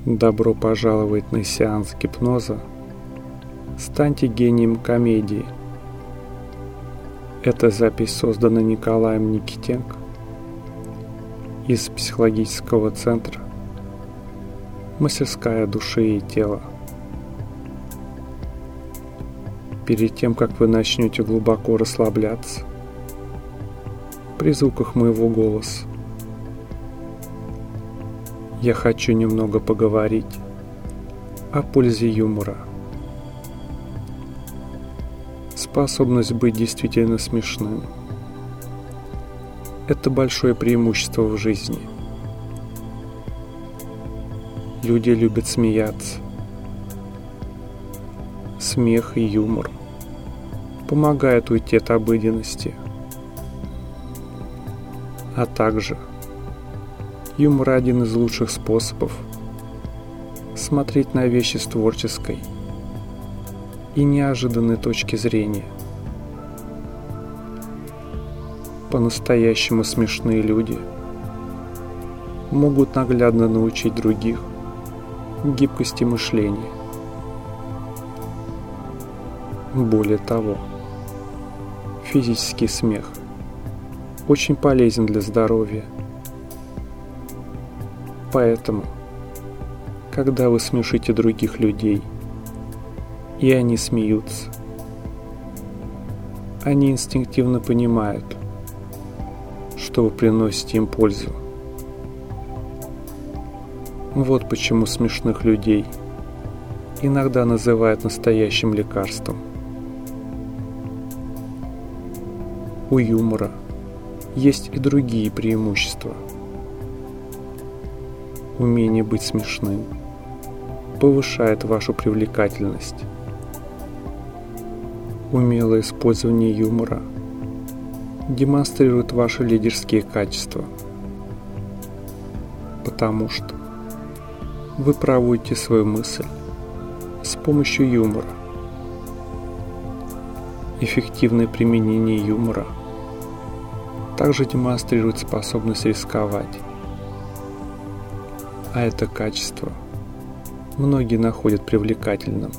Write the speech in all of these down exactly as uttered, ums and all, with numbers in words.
Добро пожаловать на сеанс гипноза. Станьте гением комедии. Эта запись создана Николаем Никитенко из психологического центра «Мастерская души и тела». Перед тем, как вы начнете глубоко расслабляться при звуках моего голоса, я хочу немного поговорить о пользе юмора. Способность быть действительно смешным – это большое преимущество в жизни. Люди любят смеяться. Смех и юмор помогают уйти от обыденности, а также юмор – один из лучших способов смотреть на вещи с творческой и неожиданной точки зрения. По-настоящему смешные люди могут наглядно научить других гибкости мышления. Более того, физический смех очень полезен для здоровья. Поэтому, когда вы смешите других людей, и они смеются, они инстинктивно понимают, что вы приносите им пользу. Вот почему смешных людей иногда называют настоящим лекарством. У юмора есть и другие преимущества. Умение быть смешным повышает вашу привлекательность. Умелое использование юмора демонстрирует ваши лидерские качества, потому что вы проводите свою мысль с помощью юмора. Эффективное применение юмора также демонстрирует способность рисковать. А это качество многие находят привлекательным.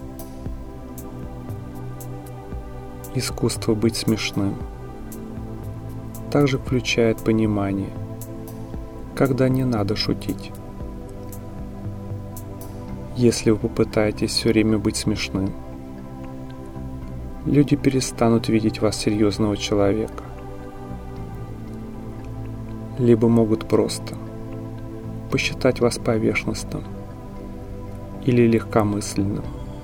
Искусство быть смешным также включает понимание, когда не надо шутить. Если вы попытаетесь все время быть смешным, люди перестанут видеть вас серьезного человека, либо могут просто посчитать вас поверхностным или легкомысленным.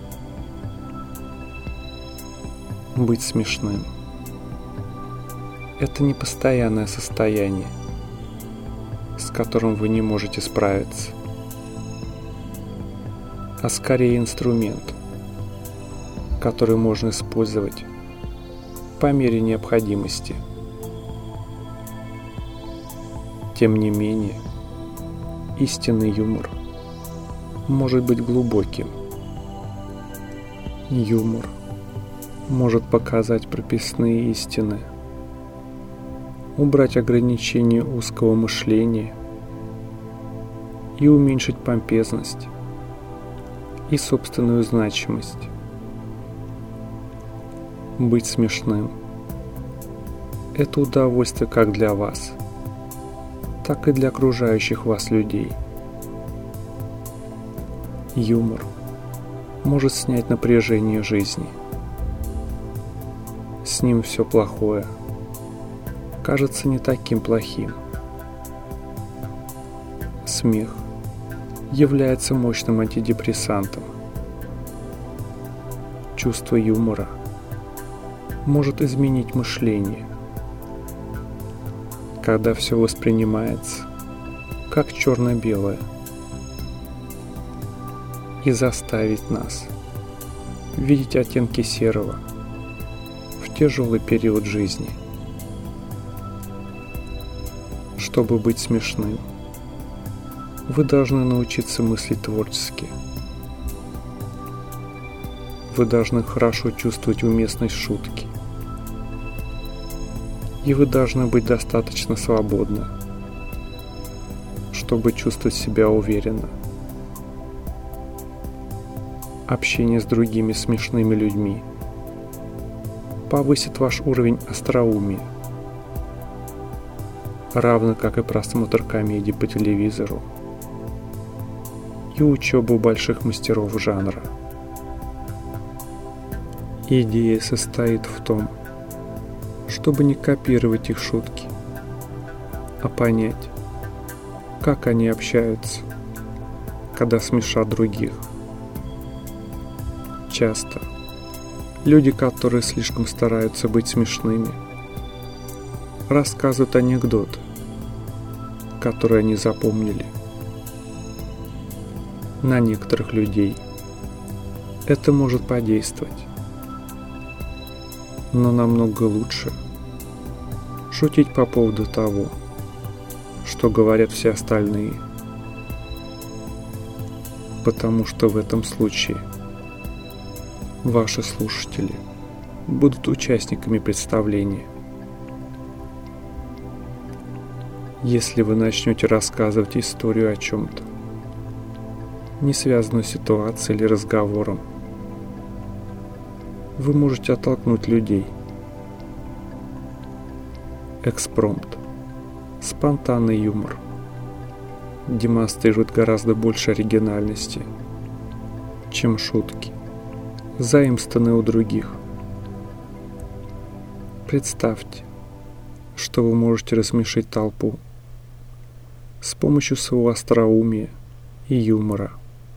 Быть смешным – это не постоянное состояние, с которым вы не можете справиться, а скорее инструмент, который можно использовать по мере необходимости. Тем не менее, истинный юмор может быть глубоким. Юмор может показать прописные истины, убрать ограничения узкого мышления и уменьшить помпезность и собственную значимость. Быть смешным – это удовольствие как для вас, так и для окружающих вас людей. Юмор может снять напряжение жизни. С ним все плохое кажется не таким плохим. Смех является мощным антидепрессантом. Чувство юмора может изменить мышление, когда все воспринимается как черно-белое, и заставить нас видеть оттенки серого в тяжелый период жизни. Чтобы быть смешным, вы должны научиться мыслить творчески. Вы должны хорошо чувствовать уместность шутки. И вы должны быть достаточно свободны, чтобы чувствовать себя уверенно. общение с другими смешными людьми повысит ваш уровень остроумия, равно как и просмотр комедий по телевизору и учеба у больших мастеров жанра. Идея состоит в том, чтобы не копировать их шутки, а понять, как они общаются, когда смешат других. Часто люди, которые слишком стараются быть смешными, рассказывают анекдоты, которые они запомнили. На некоторых людей это может подействовать, но намного лучше шутить по поводу того, что говорят все остальные, потому что в этом случае ваши слушатели будут участниками представления. Если вы начнете рассказывать историю о чем-то, не связанную с ситуацией или разговором, вы можете оттолкнуть людей. Экспромт, спонтанный юмор демонстрирует гораздо больше оригинальности, чем шутки, заимствованные у других. Представьте, что вы можете рассмешить толпу с помощью своего остроумия и юмора.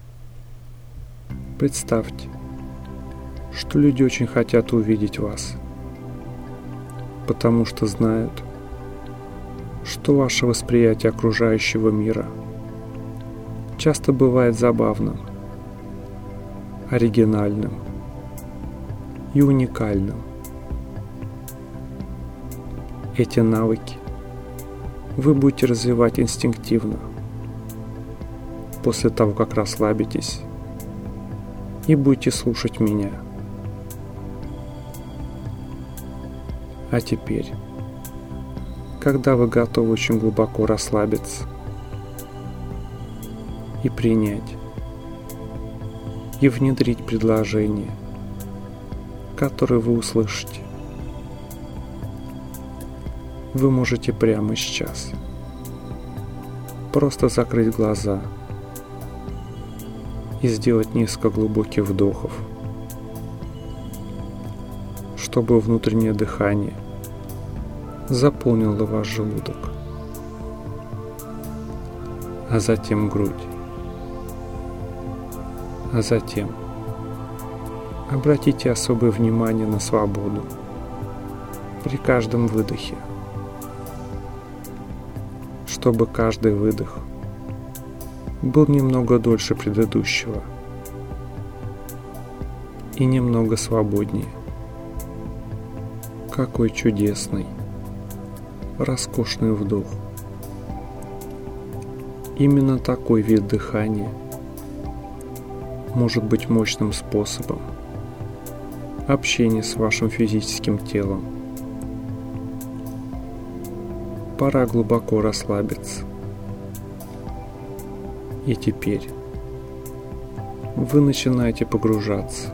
Представьте, что люди очень хотят увидеть вас, потому что знают, что ваше восприятие окружающего мира часто бывает забавным, оригинальным и уникальным. Эти навыки вы будете развивать инстинктивно после того, как расслабитесь и будете слушать меня. А теперь, когда вы готовы очень глубоко расслабиться и принять, и внедрить предложение, которое вы услышите, вы можете прямо сейчас просто закрыть глаза и сделать несколько глубоких вдохов, чтобы внутреннее дыхание заполнило ваш желудок, а затем грудь, а затем обратите особое внимание на свободу при каждом выдохе, чтобы каждый выдох был немного дольше предыдущего и немного свободнее. Какой чудесный, роскошный вдох. Именно такой вид дыхания может быть мощным способом общения с вашим физическим телом. Пора глубоко расслабиться. И теперь вы начинаете погружаться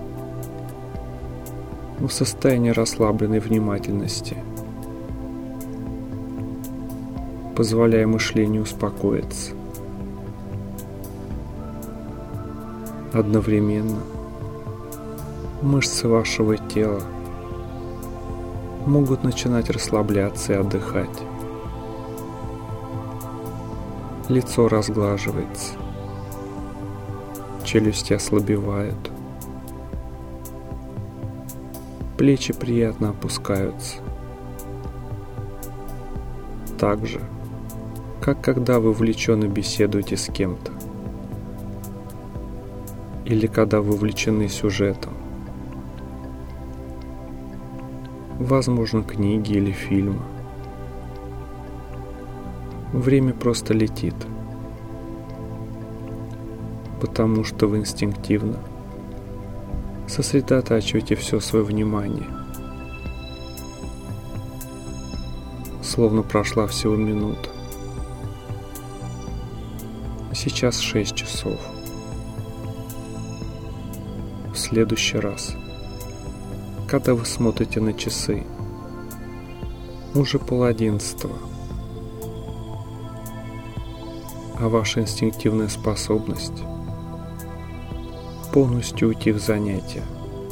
в состояние расслабленной внимательности, позволяя мышлению успокоиться. Одновременно мышцы вашего тела могут начинать расслабляться и отдыхать. Лицо разглаживается, челюсти ослабевают, плечи приятно опускаются. Так же, как когда вы увлеченно беседуете с кем-то, или когда вы увлечены сюжетом, возможно, книги или фильма. Время просто летит, потому что вы инстинктивно сосредотачиваете все свое внимание, словно прошла всего минута. Сейчас шесть часов. в следующий раз, когда вы смотрите на часы, уже пол одиннадцатого, а ваша инстинктивная способность полностью уйти в занятия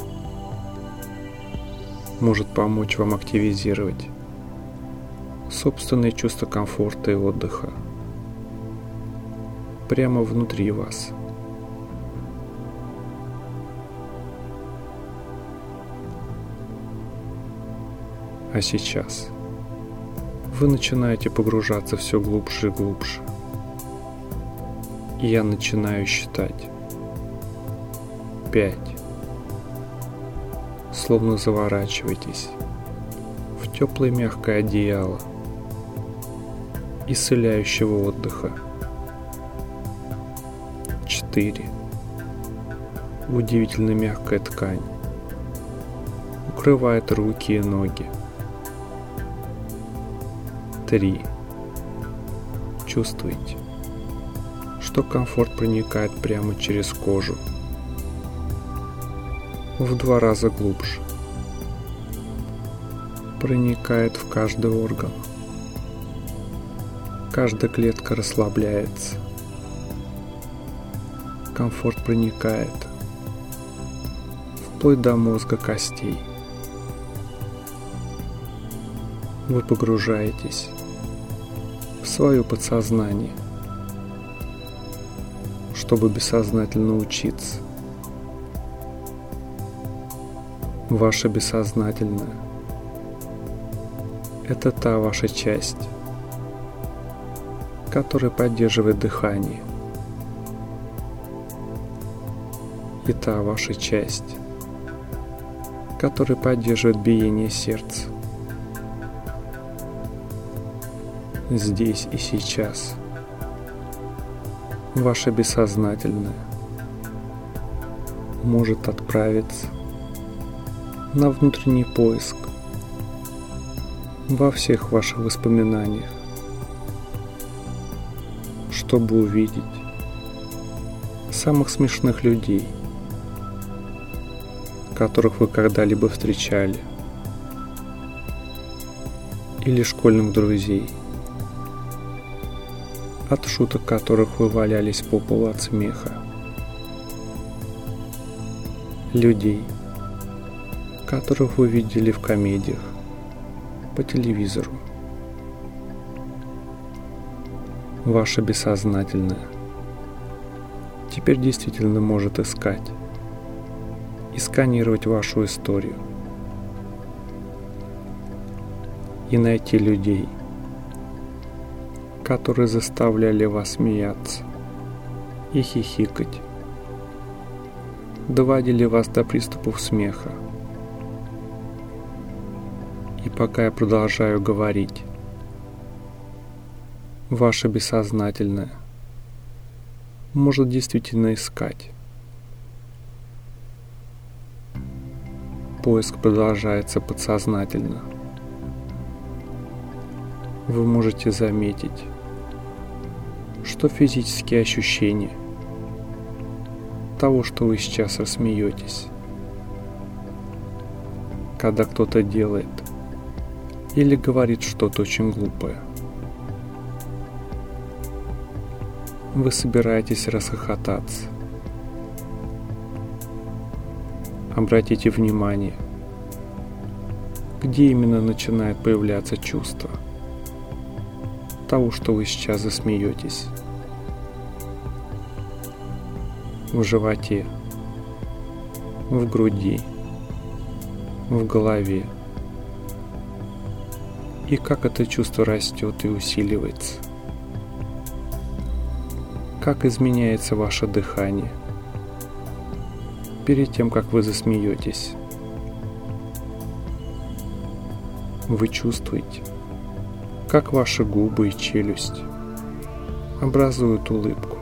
может помочь вам активизировать собственное чувство комфорта и отдыха прямо внутри вас. А сейчас вы начинаете погружаться все глубже и глубже. И я начинаю считать. Пять. Словно заворачиваетесь в теплое мягкое одеяло исцеляющего отдыха. Четыре. Удивительно мягкая ткань укрывает руки и ноги. Три. Чувствуете, что комфорт проникает прямо через кожу в два раза глубже, проникает в каждый орган, каждая клетка расслабляется, комфорт проникает вплоть до мозга костей. Вы погружаетесь в свое подсознание, чтобы бессознательно учиться. Ваше бессознательное – это та ваша часть, которая поддерживает дыхание, и та ваша часть, которая поддерживает биение сердца. Здесь и сейчас ваше бессознательное может отправиться на внутренний поиск во всех ваших воспоминаниях, чтобы увидеть самых смешных людей, которых вы когда-либо встречали, или школьных друзей, от шуток которых вы валялись по полу от смеха, людей, которых вы видели в комедиях, по телевизору. Ваше бессознательное теперь действительно может искать и сканировать вашу историю и найти людей, которые заставляли вас смеяться и хихикать, доводили вас до приступов смеха. И пока я продолжаю говорить, ваше бессознательное может действительно искать. Поиск продолжается подсознательно. Вы можете заметить, что физические ощущения того, что вы сейчас рассмеетесь, когда кто-то делает или говорит что-то очень глупое. Вы собираетесь расхохотаться. Обратите внимание, где именно начинает появляться чувство того, что вы сейчас засмеетесь. В животе, в груди, в голове. И как это чувство растет и усиливается. Как изменяется ваше дыхание перед тем, как вы засмеетесь. Вы чувствуете, как ваши губы и челюсть образуют улыбку.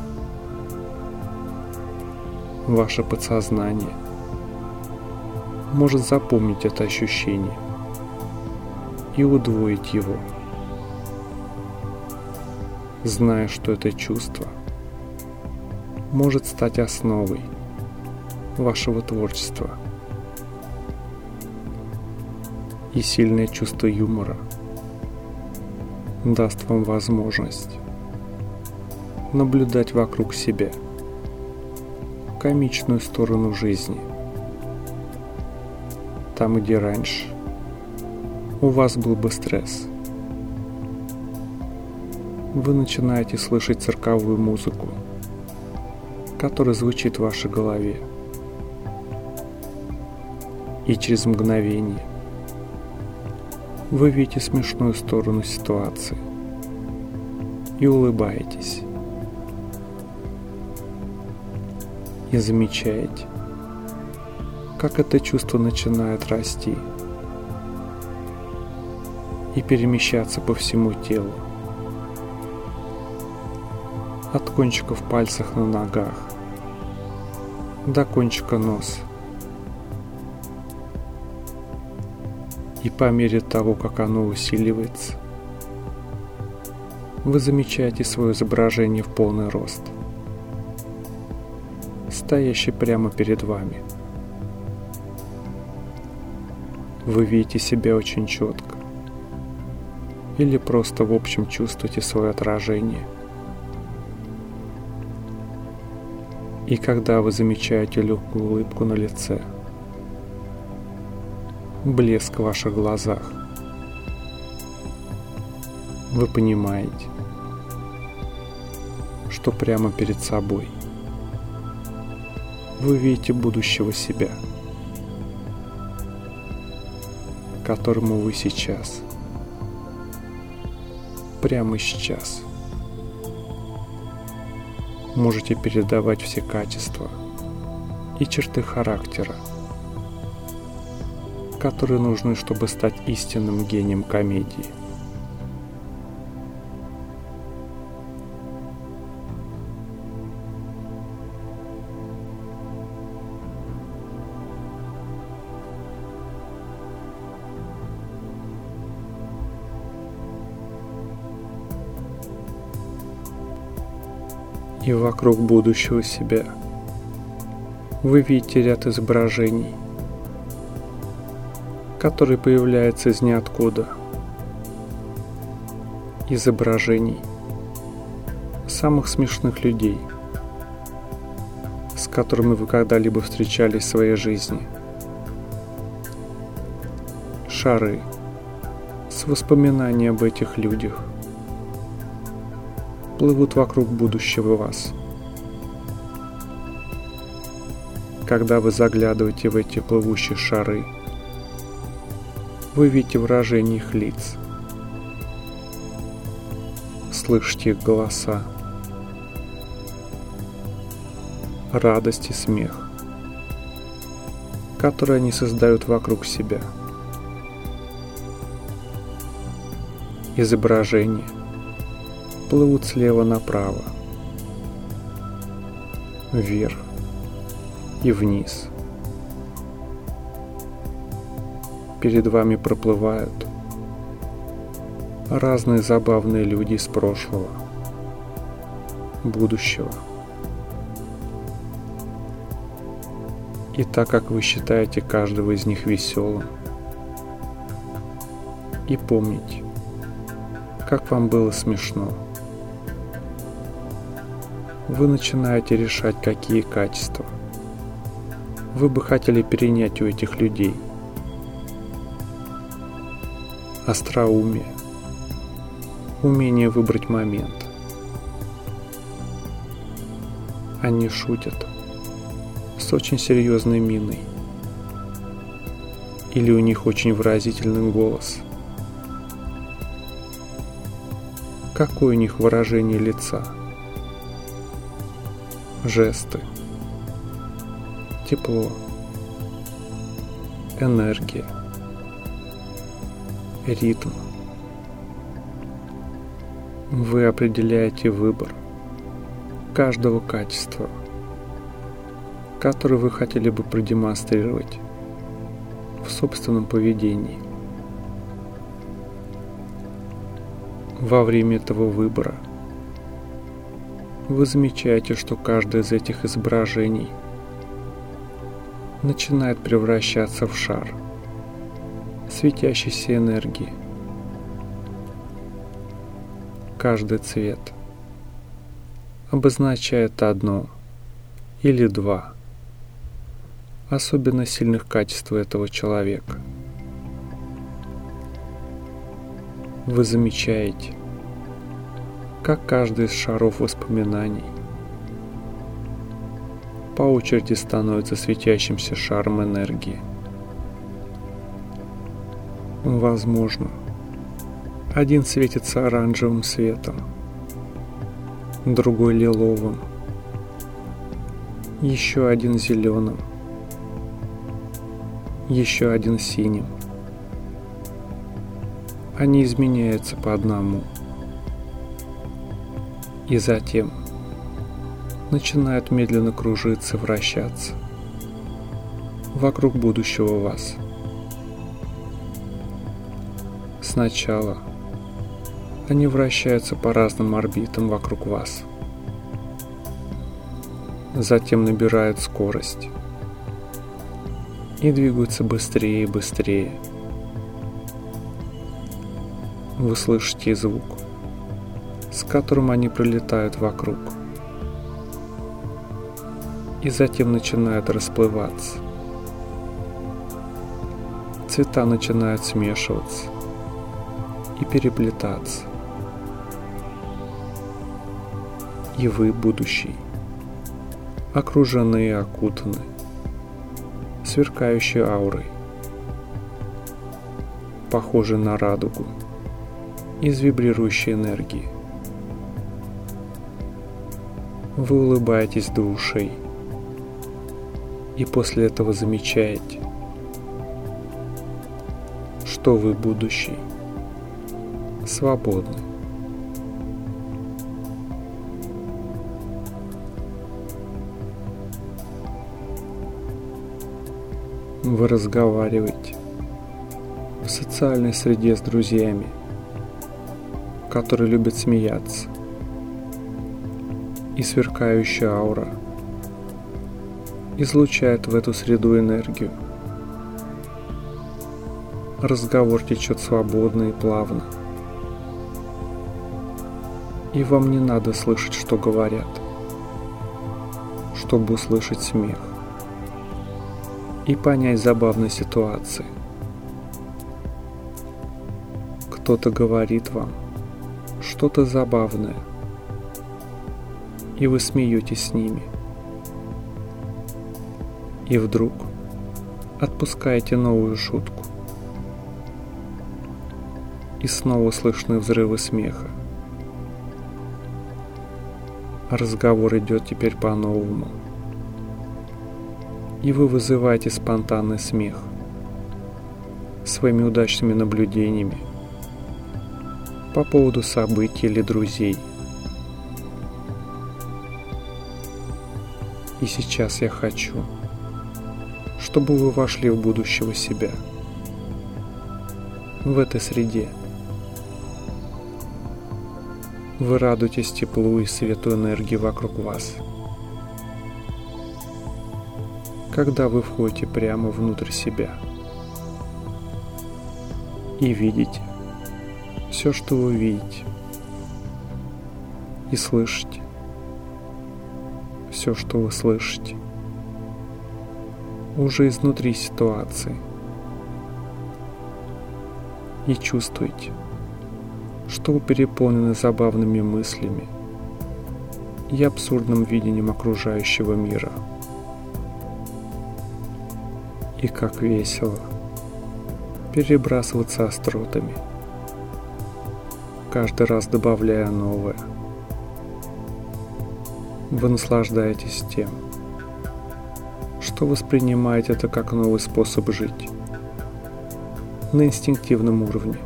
Ваше подсознание может запомнить это ощущение и удвоить его, зная, что это чувство может стать основой вашего творчества. И сильное чувство юмора даст вам возможность наблюдать вокруг себя комичную сторону жизни. Там, где раньше у вас был бы стресс, вы начинаете слышать цирковую музыку, которая звучит в вашей голове. И через мгновение вы видите смешную сторону ситуации и улыбаетесь. И замечаете, как это чувство начинает расти и перемещаться по всему телу, от кончиков пальцев на ногах до кончика носа. И по мере того, как оно усиливается, вы замечаете свое изображение в полный рост, стоящее прямо перед вами. Вы видите себя очень четко или просто в общем чувствуете свое отражение. И когда вы замечаете легкую улыбку на лице, блеск в ваших глазах, вы понимаете, что прямо перед собой вы видите будущего себя, которому вы сейчас, прямо сейчас, можете передавать все качества и черты характера, которые нужны, чтобы стать истинным гением комедии. И вокруг будущего себя вы видите ряд изображений, которые появляются из ниоткуда. Изображений самых смешных людей, с которыми вы когда-либо встречались в своей жизни. Шары с воспоминаниями об этих людях плывут вокруг будущего вас. Когда вы заглядываете в эти плывущие шары, вы видите выражение их лиц, слышите их голоса, радость и смех, которые они создают вокруг себя. Изображения плывут слева направо, вверх и вниз. Перед вами проплывают разные забавные люди из прошлого, будущего. И так как вы считаете каждого из них веселым, и помните, как вам было смешно, вы начинаете решать, какие качества вы бы хотели перенять у этих людей. Остроумие, умение выбрать момент. Они шутят с очень серьезной миной, или у них очень выразительный голос. Какое у них выражение лица, жесты, тепло, энергия, ритм. Вы определяете выбор каждого качества, которое вы хотели бы продемонстрировать в собственном поведении. Во время этого выбора вы замечаете, что каждое из этих изображений начинает превращаться в шар светящейся энергии. Каждый цвет обозначает одно или два особенно сильных качества этого человека. Вы замечаете, как каждый из шаров воспоминаний по очереди становится светящимся шаром энергии. Возможно, один светится оранжевым светом, другой лиловым, еще один зеленым, еще один синим. Они изменяются по одному и затем начинают медленно кружиться, вращаться вокруг будущего вас. Сначала они вращаются по разным орбитам вокруг вас, затем набирают скорость и двигаются быстрее и быстрее. Вы слышите звук, с которым они пролетают вокруг, и затем начинают расплываться. Цвета начинают смешиваться и переплетаться. И вы, будущий, окружены и окутаны сверкающей аурой, похожей на радугу из вибрирующей энергии. Вы улыбаетесь до ушей и после этого замечаете, что вы, будущий, свободны. Вы разговариваете в социальной среде с друзьями, которые любят смеяться, и сверкающая аура излучает в эту среду энергию. Разговор течет свободно и плавно, и вам не надо слышать, что говорят, чтобы услышать смех и понять забавность ситуации. Кто-то говорит вам что-то забавное, и вы смеетесь с ними. И вдруг отпускаете новую шутку, и снова слышны взрывы смеха. Разговор идет теперь по-новому, и вы вызываете спонтанный смех своими удачными наблюдениями по поводу событий или друзей. И сейчас я хочу, чтобы вы вошли в будущего себя, в этой среде. Вы радуетесь теплу и свету энергии вокруг вас, когда вы входите прямо внутрь себя и видите все, что вы видите, и слышите все, что вы слышите, уже изнутри ситуации, и чувствуете, что вы переполнены забавными мыслями и абсурдным видением окружающего мира. И как весело перебрасываться остротами, каждый раз добавляя новое. Вы наслаждаетесь тем, что воспринимаете это как новый способ жить на инстинктивном уровне.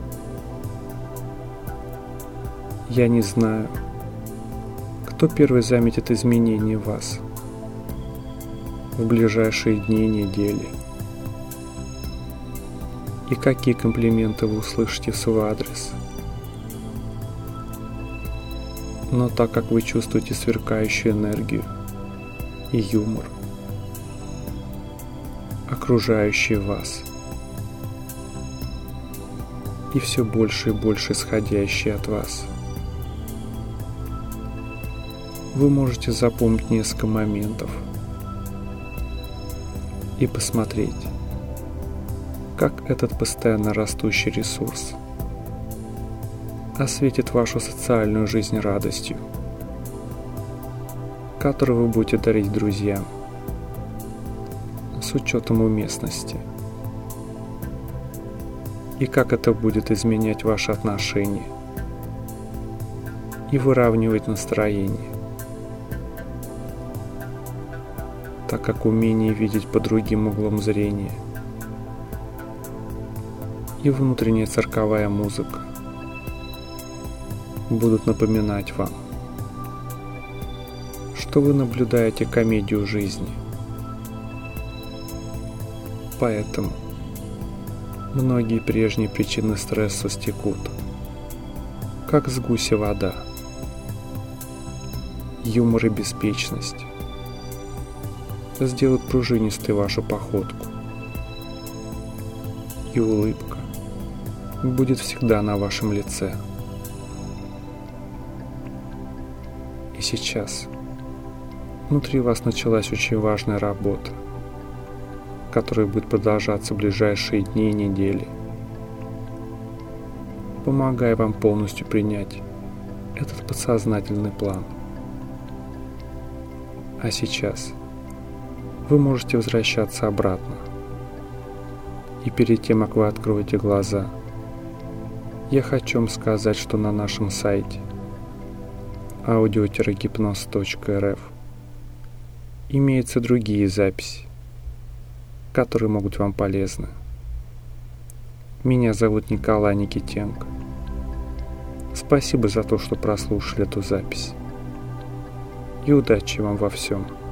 Я не знаю, кто первый заметит изменения в вас в ближайшие дни и недели, и какие комплименты вы услышите в свой адрес. Но так как вы чувствуете сверкающую энергию и юмор, окружающие вас, и все больше и больше исходящие от вас. Вы можете запомнить несколько моментов и посмотреть, как этот постоянно растущий ресурс осветит вашу социальную жизнь радостью, которую вы будете дарить друзьям с учетом уместности, и как это будет изменять ваши отношения и выравнивать настроение, так как умение видеть под другим углом зрения и внутренняя цирковая музыка будут напоминать вам, что вы наблюдаете комедию жизни. Поэтому многие прежние причины стресса стекут, как с гуся вода. Юмор и беспечность сделают пружинистой вашу походку, и улыбка будет всегда на вашем лице. И сейчас внутри вас началась очень важная работа, которая будет продолжаться в ближайшие дни и недели, помогая вам полностью принять этот подсознательный план. А сейчас вы можете возвращаться обратно. И перед тем, как вы откроете глаза, я хочу вам сказать, что на нашем сайте аудио гипноз точка эр эф имеются другие записи, которые могут вам полезны. Меня зовут Николай Никитенко. Спасибо за то, что прослушали эту запись. И удачи вам во всем.